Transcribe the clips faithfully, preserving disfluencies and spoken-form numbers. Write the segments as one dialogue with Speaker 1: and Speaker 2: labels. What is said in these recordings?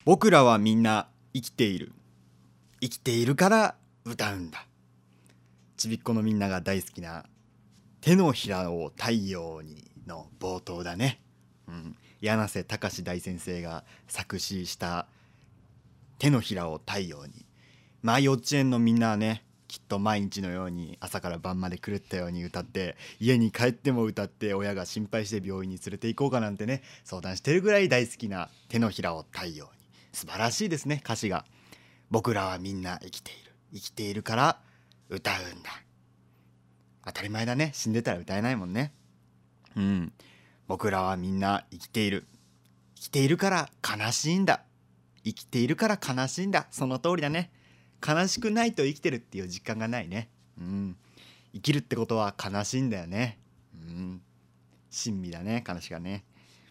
Speaker 1: 僕らはみんな生きている。生きているから歌うんだ。ちびっこのみんなが大好きな手のひらを太陽にの冒頭だね。うん、柳瀬隆大先生が作詞した手のひらを太陽に。まあ幼稚園のみんなはね、きっと毎日のように朝から晩まで狂ったように歌って、家に帰っても歌って、親が心配して病院に連れて行こうかなんてね、相談してるぐらい大好きな手のひらを太陽に。素晴らしいですね、歌詞が。僕らはみんな生きている。生きているから歌うんだ。当たり前だね。死んでたら歌えないもんね。うん。僕らはみんな生きている。生きているから悲しいんだ。生きているから悲しいんだ。その通りだね。悲しくないと生きてるっていう実感がないね。うん。生きるってことは悲しいんだよね。うん。親身だね、悲しがね。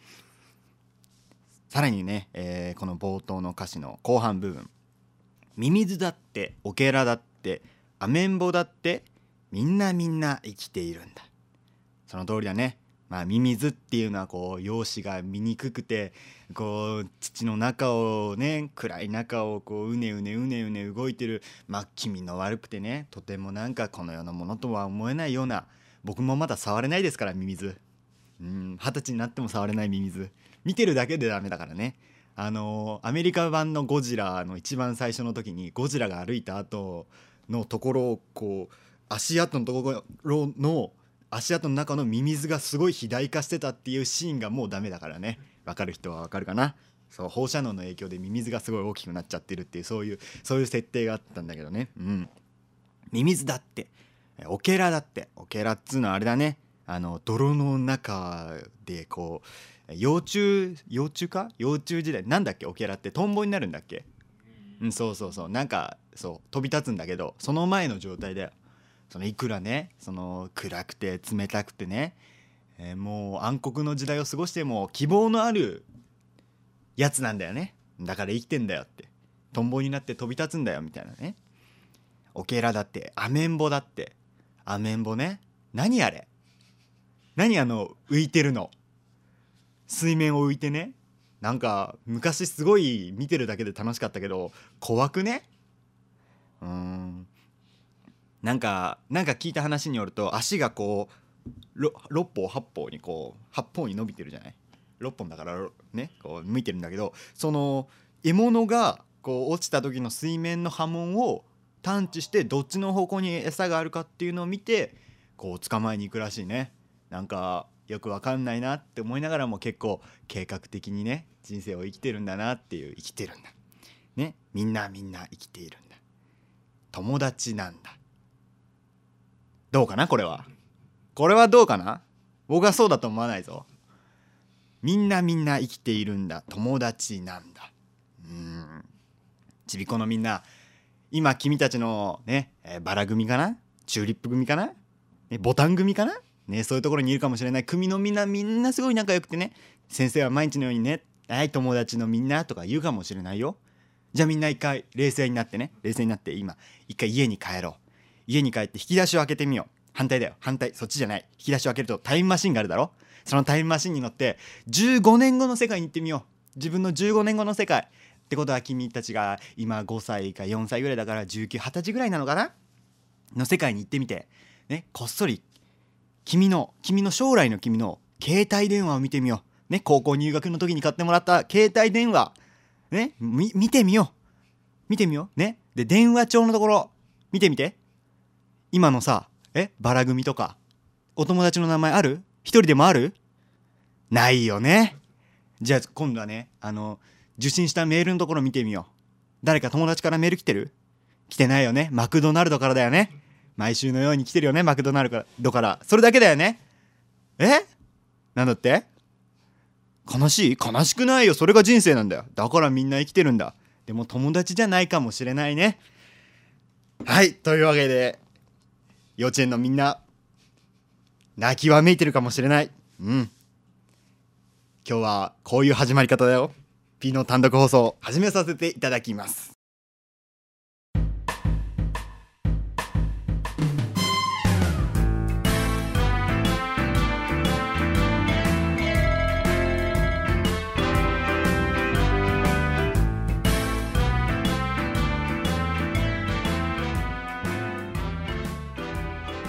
Speaker 1: さらにね、えー、この冒頭の歌詞の後半部分。ミミズだってオケラだってアメンボだってみんなみんな生きているんだ。その通りだね。まあミミズっていうのはこう容姿が見にくくて、こう土の中をね、暗い中をこううねうねうねうね動いてる、まあ気味の悪くてね、とてもなんかこの世のものとは思えないような、僕もまだ触れないですからミミズ。うん、二十歳になっても触れないミミズ。見てるだけでダメだからね。あのー、アメリカ版のゴジラの一番最初の時にゴジラが歩いた後のところをこう足跡のところの足跡の中のミミズがすごい肥大化してたっていうシーンがもうダメだからね。わかる人はわかるかな。そう、放射能の影響でミミズがすごい大きくなっちゃってるっていうそういうそういう設定があったんだけどね。うん。ミミズだってオケラだってオケラっつうのはあれだね。あの泥の中でこう幼虫幼虫か幼虫時代なんだっけ、オケラってトンボになるんだっけ。うん、そうそうそう、なんかそう飛び立つんだけど、その前の状態だよ。そのいくらね、その暗くて冷たくてね、えー、もう暗黒の時代を過ごしても希望のあるやつなんだよね。だから生きてんだよって、トンボになって飛び立つんだよみたいなね。オケラだってアメンボだってアメンボね。何あれ、何あの浮いてるの、水面を浮いてね。なんか昔すごい見てるだけで楽しかったけど怖くね。うーんなんかなんか聞いた話によると、足がこうろろっぽんはっぽんにこうはっぽんに伸びてるじゃない。ろっぽんだからね、こう向いてるんだけど、その獲物がこう落ちた時の水面の波紋を探知してどっちの方向に餌があるかっていうのを見てこう捕まえに行くらしいね。なんかよくわかんないなって思いながらも結構計画的にね人生を生きてるんだなっていう。生きてるんだね。みんなみんな生きているんだ。友達なんだ。どうかなこれは。これはどうかな。僕はそうだと思わないぞ。みんなみんな生きているんだ。友達なんだ。うーんちびっこのみんな、今君たちのね、えー、バラ組かな、チューリップ組かな、ね、ボタン組かなね、そういうところにいるかもしれない組のみんな、みんなすごい仲良くてね、先生は毎日のようにね、はい友達のみんなとか言うかもしれないよ。じゃあみんな一回冷静になってね、冷静になって今一回家に帰ろう。家に帰って引き出しを開けてみよう。反対だよ、反対、そっちじゃない。引き出しを開けるとタイムマシンがあるだろ。そのタイムマシンに乗ってじゅうごねんごの世界に行ってみよう。自分のじゅうごねんごの世界ってことは、君たちが今ごさいかよんさいぐらいだからじゅうきゅう、はたちぐらいなのかなの世界に行ってみてね、こっそり君の君の将来の君の携帯電話を見てみようね。高校入学の時に買ってもらった携帯電話ね、み見てみよう見てみようね。で電話帳のところ見てみて。今のさ、えバラ組とかお友達の名前ある？一人でもある？ないよね。じゃあ今度はね、あの受信したメールのところ見てみよう。誰か友達からメール来てる？来てないよね。マクドナルドからだよね。毎週のように来てるよね、マクドナルドから。それだけだよね。え？なんだって？悲しい？悲しくないよ。それが人生なんだよ。だからみんな生きてるんだ。でも友達じゃないかもしれないね。はい、というわけで幼稚園のみんな泣きわめいてるかもしれない。うん。今日はこういう始まり方だよ。P の単独放送始めさせていただきます。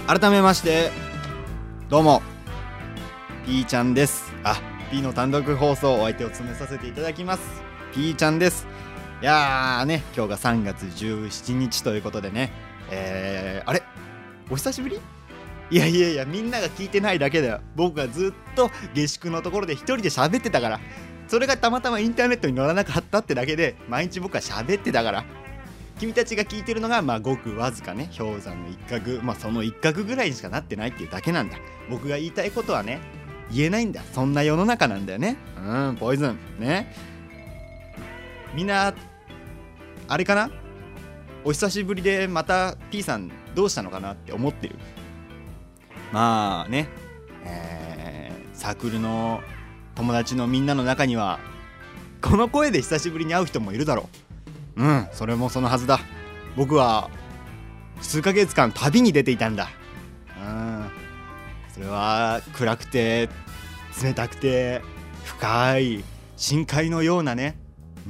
Speaker 1: 改めましてどうもピーちゃんです。あ、P の単独放送お相手を務めさせていただきます P ちゃんです。いやーね、今日がさんがつじゅうしちにちということでね、えー、あれお久しぶり？いやいやいや、みんなが聞いてないだけだよ。僕がずっと下宿のところで一人で喋ってたから、それがたまたまインターネットに載らなかったってだけで、毎日僕は喋ってたから、君たちが聞いてるのがまあごくわずかね、氷山の一角、まあその一角ぐらいにしかなってないっていうだけなんだ。僕が言いたいことはね、言えないんだ。そんな世の中なんだよね。うん、ポイズンね。みんなあれかな、お久しぶりでまた P さんどうしたのかなって思ってる。まあね、えー、サークルの友達のみんなの中にはこの声で久しぶりに会う人もいるだろう。うん、それもそのはずだ。僕は数ヶ月間旅に出ていたんだ。うん、それは暗くて冷たくて深い深海のようなね、うん、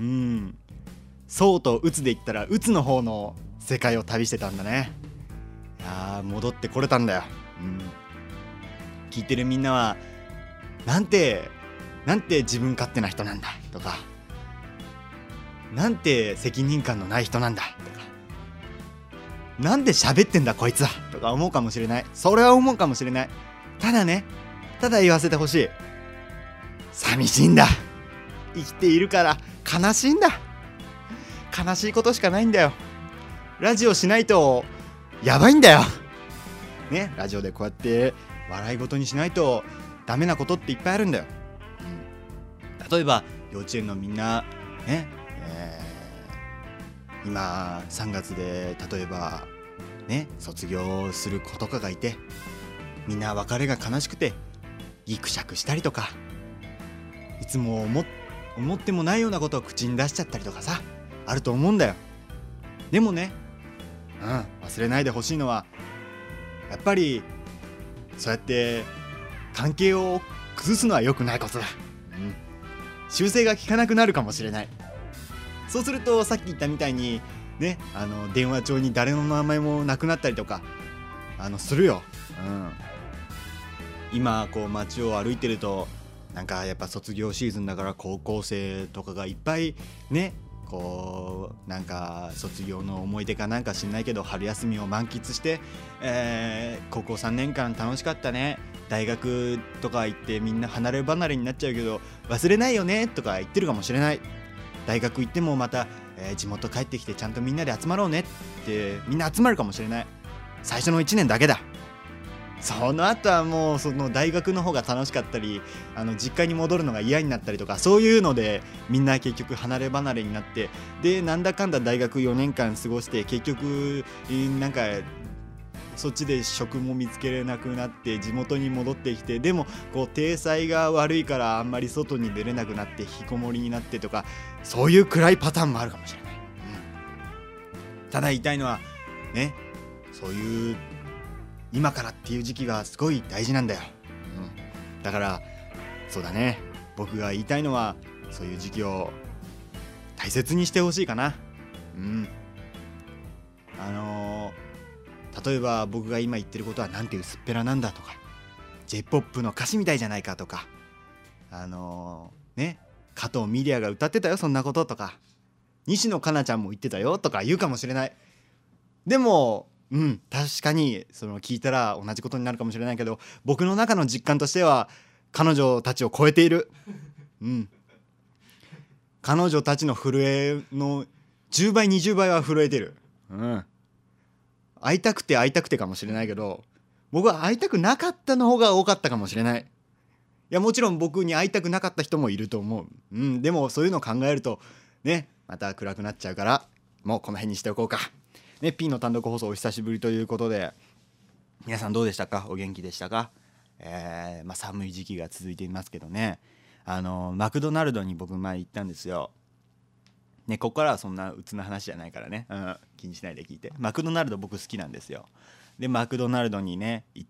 Speaker 1: そうと鬱で言ったら鬱の方の世界を旅してたんだね。いやー、戻ってこれたんだよ。うん、聞いてるみんなはなんてなんて自分勝手な人なんだとか、なんて責任感のない人なんだとか、なんで喋ってんだこいつはとか思うかもしれない。それは思うかもしれない。ただね、ただ言わせてほしい。寂しいんだ。生きているから悲しいんだ。悲しいことしかないんだよ。ラジオしないとやばいんだよね。ラジオでこうやって笑い事にしないとダメなことっていっぱいあるんだよ。うん、例えば幼稚園のみんなね、えー、今さんがつで例えばね卒業する子とかがいて、みんな別れが悲しくてギクシャクしたりとか、いつも 思, 思ってもないようなことを口に出しちゃったりとかさ、あると思うんだよ。でもね、うん、忘れないでほしいのはやっぱりそうやって関係を崩すのは良くないことだ。うん、修正が効かなくなるかもしれない。そうするとさっき言ったみたいにね、あの電話帳に誰の名前もなくなったりとかあのするよ。うん、今こう街を歩いてるとなんかやっぱ卒業シーズンだから高校生とかがいっぱいね、こうなんか卒業の思い出かなんか知んないけど春休みを満喫して、えー、高校さんねんかん楽しかったね、大学とか行ってみんな離れ離れになっちゃうけど忘れないよねとか言ってるかもしれない。大学行ってもまた、えー、地元帰ってきてちゃんとみんなで集まろうねってみんな集まるかもしれない。最初のいちねんだけだ。その後はもうその大学の方が楽しかったり、あの実家に戻るのが嫌になったりとか、そういうのでみんな結局離れ離れになって、でなんだかんだ大学よねんかん過ごして結局なんかそっちで職も見つけれなくなって地元に戻ってきて、でもこう体裁が悪いからあんまり外に出れなくなって引きこもりになってとか、そういう暗いパターンもあるかもしれない。うん、ただ言いたいのはね、そういう今からっていう時期がすごい大事なんだよ。うん、だからそうだね、僕が言いたいのはそういう時期を大切にしてほしいかな。うん、あのー、例えば僕が今言ってることはなんて薄っぺらなんだとか、 ジェイポップ の歌詞みたいじゃないかとか、あのー、ね加藤ミリアが歌ってたよそんなこととか、西野カナちゃんも言ってたよとか言うかもしれない。でもうん、確かにその聞いたら同じことになるかもしれないけど、僕の中の実感としては彼女たちを超えている。うん、彼女たちの震えのじゅうばいにじゅうばいは震えてる。うん、会いたくて会いたくてかもしれないけど、僕は会いたくなかったの方が多かったかもしれない。いやもちろん僕に会いたくなかった人もいると思う。うん、でもそういうのを考えるとね、また暗くなっちゃうからもうこの辺にしておこうか。ね、P の単独放送お久しぶりということで、皆さんどうでしたか？お元気でしたか？えーまあ、寒い時期が続いていますけどね、あのマクドナルドに僕前行ったんですよ。ね、ここからはそんな鬱な話じゃないからね、うん、気にしないで聞いて。マクドナルド僕好きなんですよ。でマクドナルドにね行って、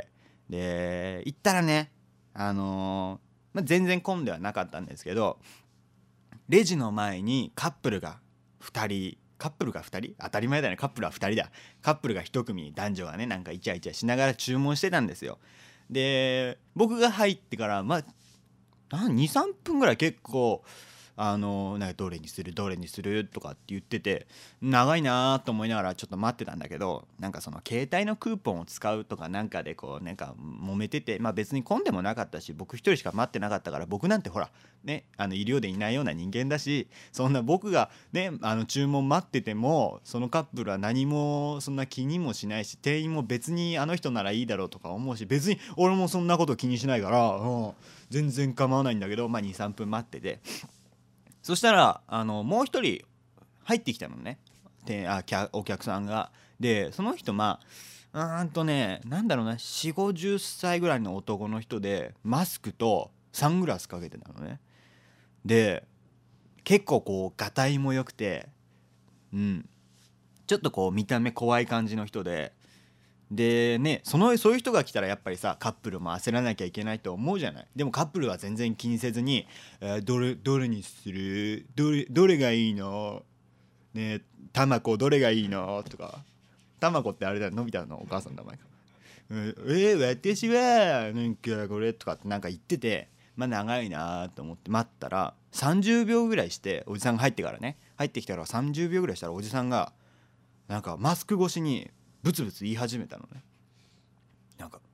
Speaker 1: で行ったらね、あのーまあ、全然混んではなかったんですけど、レジの前にカップルがふたりカップルがふたり、当たり前だよね、カップルはふたりだ、カップルがいち組、男女がねなんかイチャイチャしながら注文してたんですよ。で僕が入ってからまあにさんぷんぐらい結構あのなんかどれにするどれにするとかって言ってて、長いなと思いながらちょっと待ってたんだけど、なんかその携帯のクーポンを使うとかなんかでこうなんか揉めてて、まあ別に混んでもなかったし、僕一人しか待ってなかったから、僕なんてほらねあの医療でいないような人間だし、そんな僕がねあの注文待っててもそのカップルは何もそんな気にもしないし、店員も別にあの人ならいいだろうとか思うし、別に俺もそんなこと気にしないから、うん、全然構わないんだけど、まあにさんぷん待ってて、そしたらあのもう一人入ってきたのね、であお客さんが。でその人まあうーんとねなんだろうな、よんじゅうごじゅっさいぐらいの男の人で、マスクとサングラスかけてたのね。で結構こうがたいも良くて、うんちょっとこう見た目怖い感じの人で、でねそのそういう人が来たらやっぱりさ、カップルも焦らなきゃいけないと思うじゃない。でもカップルは全然気にせずに、えー、どれどれにする、どれどれがいいのね、たまこどれがいいのとか、たまこってあれだよ、のび太のお母さんの名前か、えー、私はなんかこれとかってなんか言ってて、まあ長いなと思って待ったらさんじゅうびょうぐらいして、おじさんが入ってからね入ってきたらさんじゅうびょうぐらいしたらおじさんがなんかマスク越しにブツブツ言い始めたのね。なんか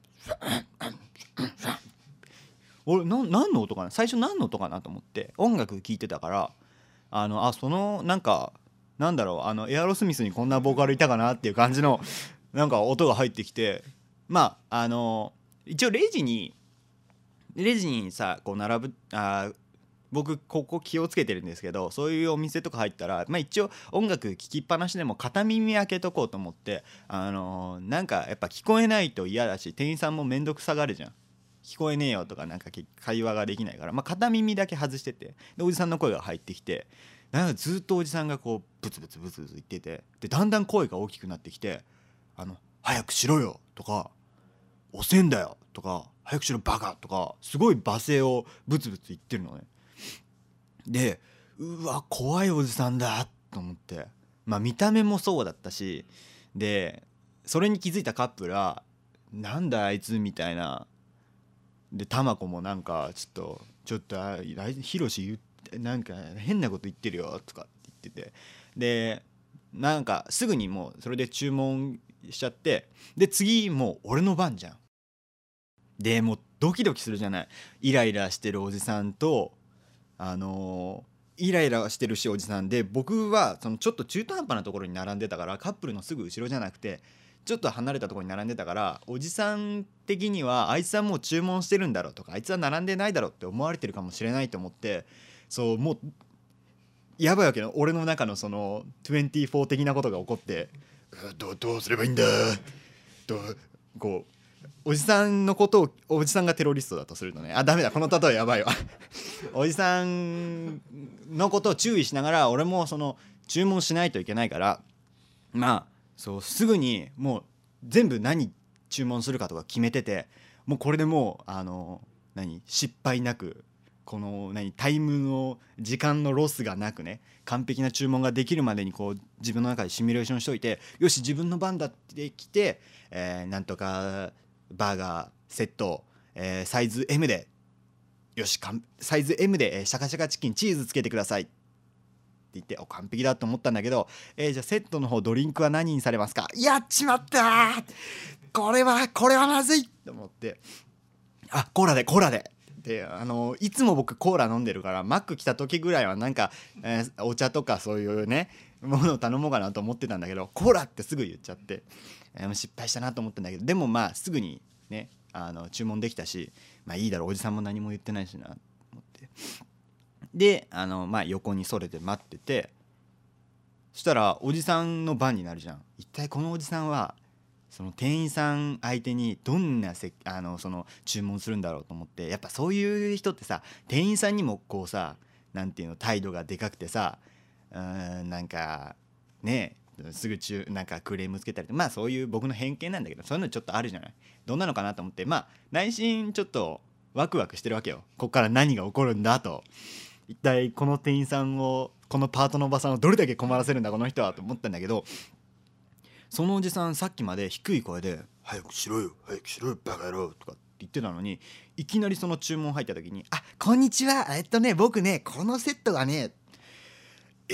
Speaker 1: 俺な何の音かな、最初何の音かなと思って音楽聴いてたから、あのあそのなんかなんだろう、あのエアロスミスにこんなボーカルいたかなっていう感じのなんか音が入ってきて、まああの一応レジにレジにさこう並ぶ、あ僕ここ気をつけてるんですけど、そういうお店とか入ったら、まあ、一応音楽聴きっぱなしでも片耳開けとこうと思って、あのーなんかやっぱ聞こえないと嫌だし、店員さんも面倒くさがるじゃん、聞こえねえよとかなんか会話ができないから、まあ、片耳だけ外してて、でおじさんの声が入ってきて、なんかずっとおじさんがこうブツブツブツブツ言ってて、でだんだん声が大きくなってきて、あの早くしろよとか遅えんだよとか早くしろバカとかすごい罵声をブツブツ言ってるのね。でうわ怖いおじさんだと思って、まあ見た目もそうだったし、でそれに気づいたカップルはなんだあいつみたいな、でタマコもなんかちょっとちょっとあヒロシ言ってなんか変なこと言ってるよとかって言ってて、でなんかすぐにもうそれで注文しちゃって、で次もう俺の番じゃん。でもうドキドキするじゃない、イライラしてるおじさんとあのー、イライラしてるしおじさんで、僕はそのちょっと中途半端なところに並んでたから、カップルのすぐ後ろじゃなくてちょっと離れたところに並んでたから、おじさん的にはあいつはもう注文してるんだろうとか、あいつは並んでないだろうって思われてるかもしれないと思って、そうもうやばいわけの、俺の中のそのにじゅうよん的なことが起こって、ど, どうすればいいんだどうこうおじさんのことをおじさんがテロリストだとするとね、あダメだこの例えやばいわおじさんのことを注意しながら俺もその注文しないといけないから、まあそうすぐにもう全部何注文するかとか決めてて、もうこれでもうあの何失敗なく、この何タイムの時間のロスがなくね、完璧な注文ができるまでにこう自分の中でシミュレーションしといて、よし自分の番だってきて、えー、なんとかバーガーセット、えー、サイズ エム でよしサイズ エム で、えー、シャカシャカチキンチーズつけてくださいって言ってお完璧だと思ったんだけど、えー、じゃあセットの方ドリンクは何にされますか、やっちまったーこれはこれはまずいと思って、あコーラでコーラでであのいつも僕コーラ飲んでるから、マック来た時ぐらいはなんか、えー、お茶とかそういうねものを頼もうかなと思ってたんだけど、コーラってすぐ言っちゃって、えー、失敗したなと思ったんだけど、でもまあすぐにねあの注文できたし、まあいいだろうおじさんも何も言ってないしなと思って、であの、まあ、横にそれて待ってて、そしたらおじさんの番になるじゃん。一体このおじさんはその店員さん相手にどんなせあのその注文するんだろうと思って、やっぱそういう人ってさ店員さんにもこうさなんていうの態度がでかくてさ、うーんなんかねすぐ中なんかクレームつけたり、まあそういう僕の偏見なんだけど、そういうのちょっとあるじゃない。どんなのかなと思って、まあ内心ちょっとワクワクしてるわけよ。こっから何が起こるんだと、一体この店員さんをこのパートのおばさんをどれだけ困らせるんだこの人はと思ったんだけど、そのおじさんさっきまで低い声で早くしろよ早くしろよバカ野郎とかって言ってたのに、いきなりその注文入った時に、あこんにちはえっとね僕ねこのセットがねえ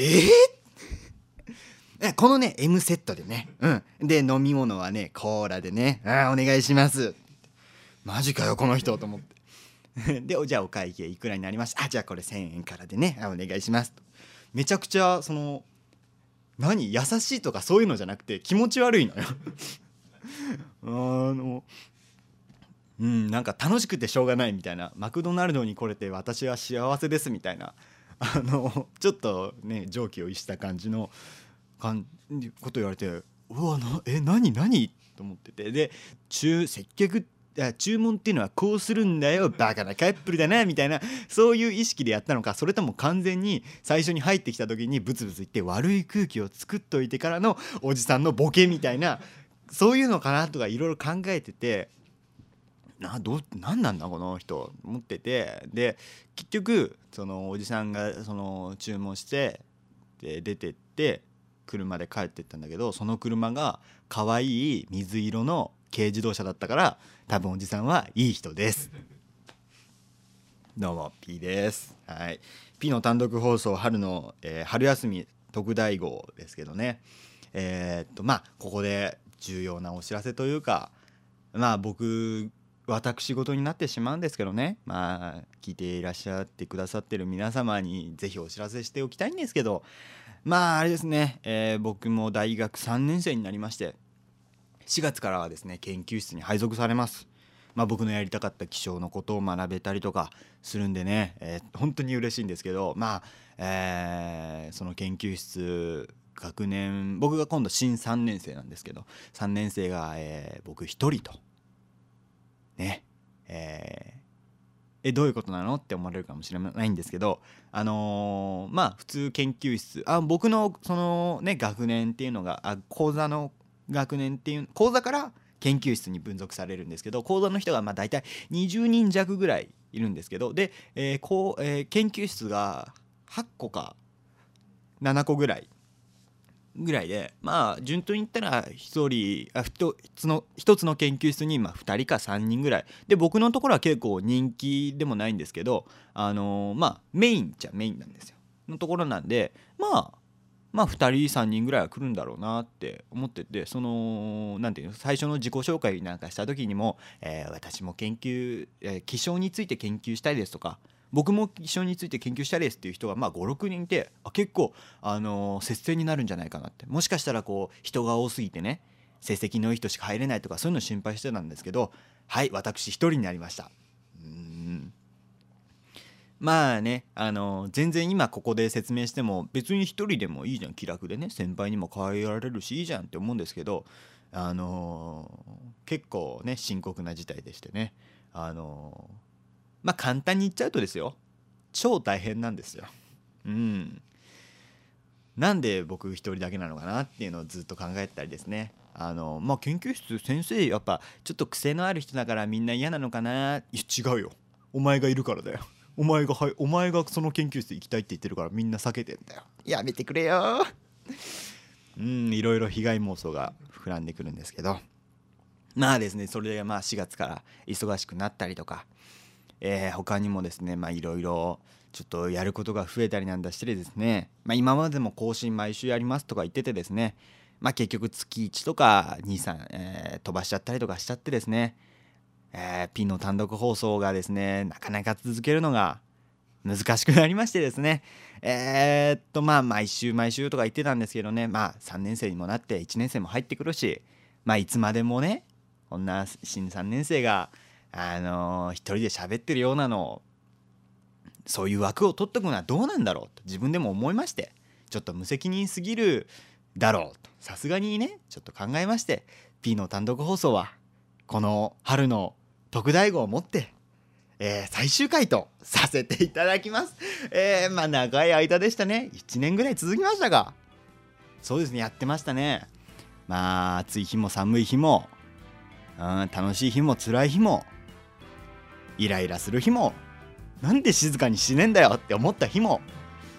Speaker 1: ー、このね エム セットでね、うんで飲み物はねコーラでね、あお願いします。マジかよこの人と思ってでじゃあお会計いくらになりました、あじゃあこれせんえんからでね、あお願いしますと。めちゃくちゃその何優しいとかそういうのじゃなくて気持ち悪いのよあのうんなんか楽しくてしょうがないみたいな、マクドナルドに来れて私は幸せですみたいな、あのちょっとね常軌を逸した感じのかんこと言われて、うわなえ何何と思ってて、で中接客注文っていうのはこうするんだよバカなカップルだなみたいな、そういう意識でやったのか、それとも完全に最初に入ってきた時にブツブツ言って悪い空気を作っといてからのおじさんのボケみたいな、そういうのかなとかいろいろ考えてて、など何なんだこの人思ってて、で結局そのおじさんがその注文してで出てって車で帰ってったんだけど、その車が可愛い水色の軽自動車だったから、多分おじさんはいい人ですどうも P です。はい、P の単独放送春の、えー、春休み特大号ですけどね、えー、っとまあここで重要なお知らせというか、まあ僕私事になってしまうんですけどね、まあ聞いていらっしゃってくださってる皆様にぜひお知らせしておきたいんですけど、まああれですね、えー、僕も大学さんねん生になりまして、しがつからはですね研究室に配属されます。まあ、僕のやりたかった気象のことを学べたりとかするんでね、えー、本当に嬉しいんですけど、まあ、えー、その研究室学年僕が今度新さんねん生なんですけど、さんねん生が、えー、僕一人とね、えーえどういうことなのって思われるかもしれないんですけど、あのー、まあ普通研究室あ僕のそのね学年っていうのがあ講座の学年っていう講座から研究室に分属されるんですけど、講座の人がまあ大体にじゅうにん弱ぐらいいるんですけど、で、えーこうえー研究室がはっこかななこぐらいぐらいで、まあ順当に言ったらひとりあ一つの一つの研究室にまあふたりかさんにんぐらいで、僕のところは結構人気でもないんですけど、あのー、まあメインっちゃメインなんですよのところなんで、まあまあふたりさんにんぐらいは来るんだろうなって思ってて、そのなんていうの最初の自己紹介なんかした時にも、えー、私も研究、えー、気象について研究したいですとか、僕も気象について研究したいですっていう人がまあごろくにんいて、あ結構、あのー、接戦になるんじゃないかなって、もしかしたらこう人が多すぎてね成績のいい人しか入れないとかそういうの心配してたんですけど、はい私一人になりました。うーんまあね、あのー全然今ここで説明しても別に一人でもいいじゃん、気楽でね先輩にも可愛がられるしいいじゃんって思うんですけど、あのー結構ね深刻な事態でしてね、あのーまあ簡単に言っちゃうとですよ、超大変なんですよ。うんなんで僕一人だけなのかなっていうのをずっと考えてたりですね、あのまあ研究室先生やっぱちょっと癖のある人だからみんな嫌なのかな、いや違うよお前がいるからだよ、お前がはいお前がその研究室行きたいって言ってるからみんな避けてんだよ、やめてくれようんいろいろ被害妄想が膨らんでくるんですけど、まあですねそれでまあしがつから忙しくなったりとか、えー他にもですねまあいろいろちょっとやることが増えたりなんだしてですね、まあ、今までも更新毎週やりますとか言っててですね、まあ結局月いちとかに、さん、えー飛ばしちゃったりとかしちゃってですね、えーピンの単独放送がですねなかなか続けるのが難しくなりましてですね、えーっとまあ毎週毎週とか言ってたんですけどね、まあさんねん生にもなっていちねん生も入ってくるし、まあいつまでもねこんな新さんねん生があのー一人で喋ってるようなのそういう枠を取っとくのはどうなんだろうと自分でも思いまして、ちょっと無責任すぎるだろうとさすがにねちょっと考えまして、 P の単独放送はこの春の特大号をもって、えー最終回とさせていただきます。えー、まあ長い間でしたね、いちねんぐらい続きましたが、そうですねやってましたね。まあ暑い日も寒い日も、うん、楽しい日も辛い日もイライラする日も、なんで静かにしねえんだよって思った日も、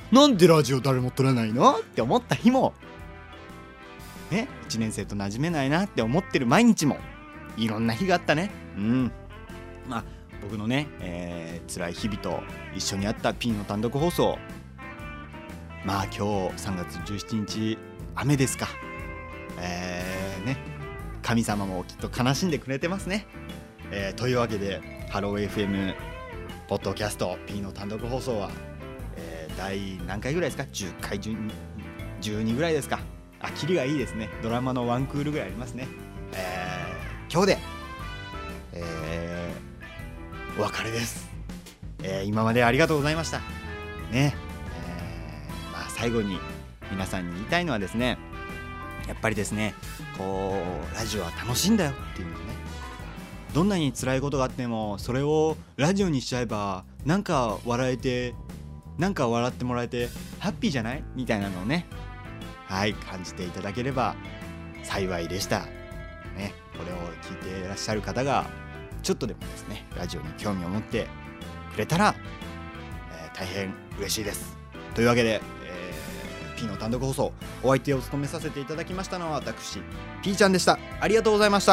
Speaker 1: なんでラジオ誰も撮らないのって思った日もね、いちねん生と馴染めないなって思ってる毎日もいろんな日があったね。うんまあ僕のね、えー、辛い日々と一緒にあった P の単独放送、まあ今日さんがつじゅうしちにち雨ですか、えーね、神様もきっと悲しんでくれてますね、えー、というわけでハロー エフエム ポッドキャスト P の単独放送は、えー、第何回ぐらいですか、じゅっかいじゅうに、じゅうにぐらいですか。あ、キリがいいですね。ドラマのワンクールぐらいありますね。えー、今日で、えー、お別れです、えー、今までありがとうございましたね。えー、まあ最後に皆さんに言いたいのはですね、やっぱりですね、こうラジオは楽しいんだよっていうのね。どんなに辛いことがあってもそれをラジオにしちゃえばなんか笑えて、なんか笑ってもらえてハッピーじゃないみたいなのをね、はい感じていただければ幸いでしたね。これを聞いていらっしゃる方がちょっとでもですねラジオに興味を持ってくれたら、えー、大変嬉しいです。というわけで、えー、P の単独放送お相手を務めさせていただきましたのは私 P ちゃんでした。ありがとうございました。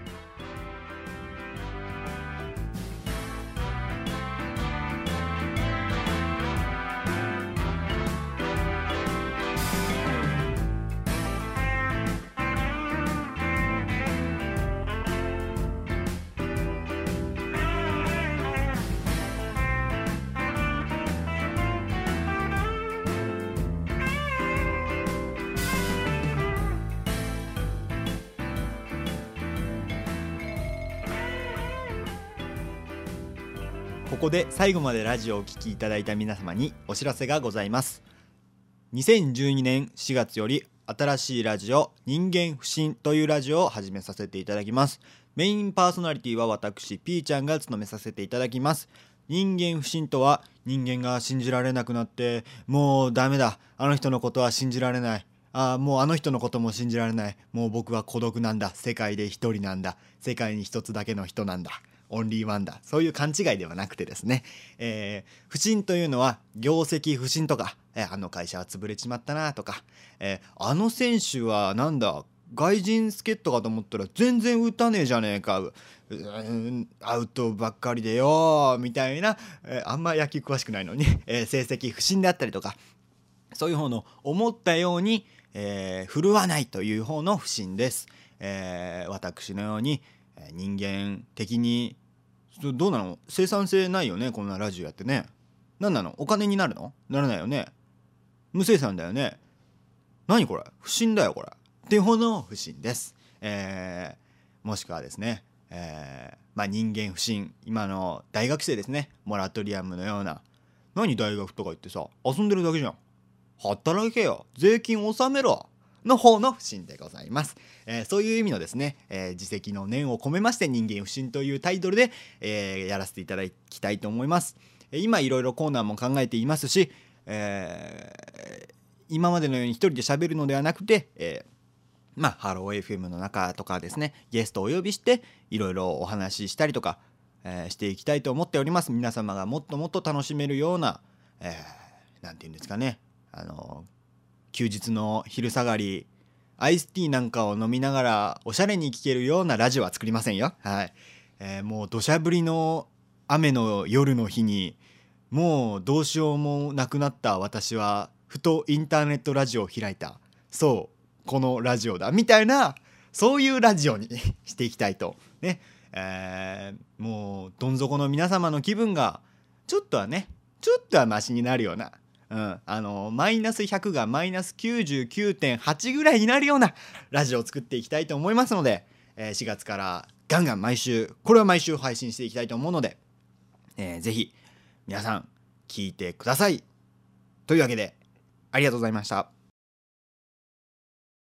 Speaker 1: ここで最後までラジオをお聞きいただいた皆様にお知らせがございます。にせんじゅうにねんしがつより新しいラジオ人間不信というラジオを始めさせていただきます。メインパーソナリティは私 P ちゃんが務めさせていただきます。人間不信とは、人間が信じられなくなってもうダメだ、あの人のことは信じられない、あもうあの人のことも信じられない、もう僕は孤独なんだ、世界で一人なんだ、世界に一つだけの人なんだ、オンリーワンだ、そういう勘違いではなくてですね、えー、不振というのは業績不振とか、えー、あの会社は潰れちまったなとか、えー、あの選手はなんだ外人助っ人かと思ったら全然打たねえじゃねえか、うーアウトばっかりでよみたいな、えー、あんま野球詳しくないのに、えー、成績不振であったりとか、そういう方の思ったように、えー、振るわないという方の不振です。えー、私のように人間的にどうなの、生産性ないよねこんなラジオやってね。何なの、お金になるの、ならないよね、無生産だよね、何これ不審だよこれっていうほどの不審です。えー、もしくはですね、えー、まあ人間不信、今の大学生ですね、モラトリアムのような、何大学とか行ってさ遊んでるだけじゃん、働けよ、税金納めろの方の不信でございます。えー、そういう意味のですね、えー、自責の念を込めまして人間不信というタイトルで、えー、やらせていただきたいと思います。今いろいろコーナーも考えていますし、えー、今までのように一人で喋るのではなくて、えーまあ、ハロー エフエム の中とかですね、ゲストをお呼びしていろいろお話ししたりとか、えー、していきたいと思っております。皆様がもっともっと楽しめるような、えー、なんていうんですかね、あの休日の昼下がりアイスティーなんかを飲みながらおしゃれに聴けるようなラジオは作りませんよ。はい、えー、もう土砂降りの雨の夜の日にもうどうしようもなくなった私はふとインターネットラジオを開いた、そうこのラジオだみたいな、そういうラジオにしていきたいとね、えー、もうどん底の皆様の気分がちょっとはねちょっとはマシになるような、うん、あのマイナスひゃくがマイナス きゅうじゅうきゅうてんはち ぐらいになるようなラジオを作っていきたいと思いますので、えー、しがつからガンガン毎週、これは毎週配信していきたいと思うので、えー、ぜひ皆さん聞いてください。というわけでありがとうございました。